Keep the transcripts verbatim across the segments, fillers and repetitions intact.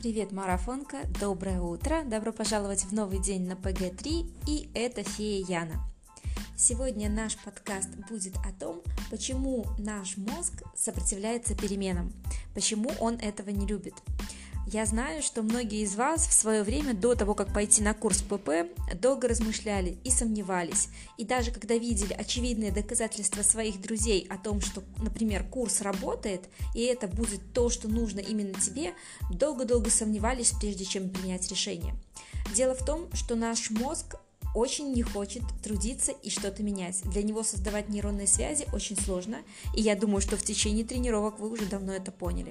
Привет, марафонка, доброе утро, добро пожаловать в новый день на пэ гэ три, и это фея Яна. Сегодня наш подкаст будет о том, почему наш мозг сопротивляется переменам, почему он этого не любит. Я знаю, что многие из вас в свое время до того, как пойти на курс пэ пэ, долго размышляли и сомневались. И даже когда видели очевидные доказательства своих друзей о том, что, например, курс работает, и это будет то, что нужно именно тебе, долго-долго сомневались, прежде чем принять решение. Дело в том, что наш мозг очень не хочет трудиться и что-то менять. Для него создавать нейронные связи очень сложно, и я думаю, что в течение тренировок вы уже давно это поняли.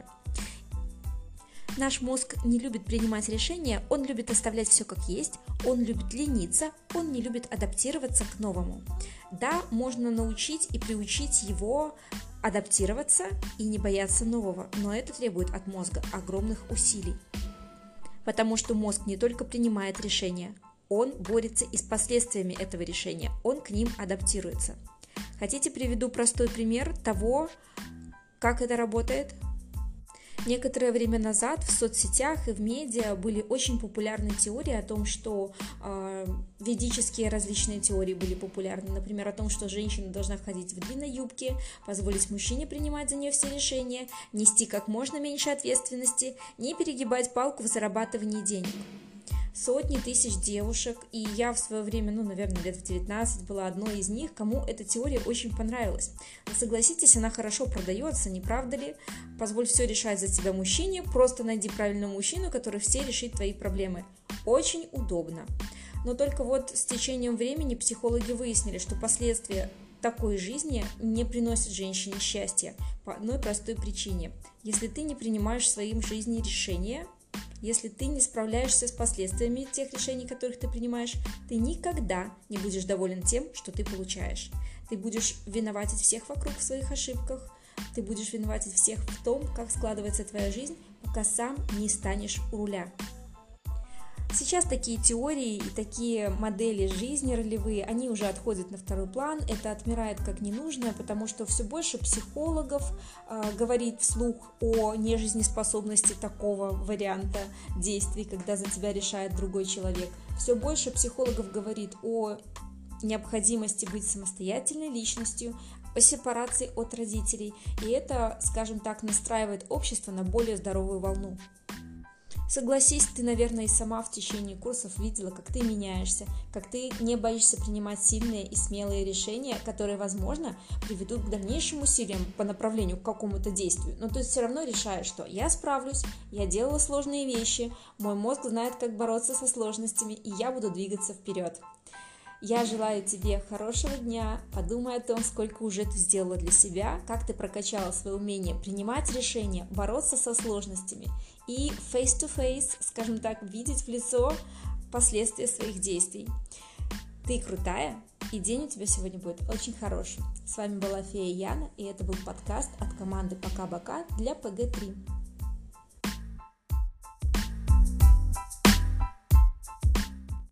Наш мозг не любит принимать решения, он любит оставлять все как есть, он любит лениться, он не любит адаптироваться к новому. Да, можно научить и приучить его адаптироваться и не бояться нового, но это требует от мозга огромных усилий. Потому что мозг не только принимает решения, он борется и с последствиями этого решения, он к ним адаптируется. Хотите, приведу простой пример того, как это работает? Некоторое время назад в соцсетях и в медиа были очень популярны теории о том, что э, ведические различные теории были популярны. Например, о том, что женщина должна ходить в длинной юбке, позволить мужчине принимать за нее все решения, нести как можно меньше ответственности, не перегибать палку в зарабатывании денег. Сотни тысяч девушек, и я в свое время, ну, наверное, лет в девятнадцать была одной из них, кому эта теория очень понравилась. Но согласитесь, она хорошо продается, не правда ли? Позволь все решать за тебя мужчине, просто найди правильного мужчину, который все решит твои проблемы. Очень удобно. Но только вот с течением времени психологи выяснили, что последствия такой жизни не приносят женщине счастья по одной простой причине. Если ты не принимаешь в своей жизни решения, если ты не справляешься с последствиями тех решений, которых ты принимаешь, ты никогда не будешь доволен тем, что ты получаешь. Ты будешь виноватить всех вокруг в своих ошибках, ты будешь виноватить всех в том, как складывается твоя жизнь, пока сам не станешь у руля. Сейчас такие теории и такие модели жизни ролевые, они уже отходят на второй план, это отмирает как ненужное, потому что все больше психологов э, говорит вслух о нежизнеспособности такого варианта действий, когда за тебя решает другой человек. Все больше психологов говорит о необходимости быть самостоятельной личностью, о сепарации от родителей, и это, скажем так, настраивает общество на более здоровую волну. Согласись, ты, наверное, и сама в течение курсов видела, как ты меняешься, как ты не боишься принимать сильные и смелые решения, которые, возможно, приведут к дальнейшим усилиям по направлению к какому-то действию. Но ты все равно решаешь, что я справлюсь, я делала сложные вещи, мой мозг знает, как бороться со сложностями, и я буду двигаться вперед. Я желаю тебе хорошего дня, подумай о том, сколько уже ты сделала для себя, как ты прокачала свое умение принимать решения, бороться со сложностями и face-to-face, скажем так, видеть в лицо последствия своих действий. Ты крутая, и день у тебя сегодня будет очень хороший. С вами была фея Яна, и это был подкаст от команды Пока-Бока для пэ гэ три.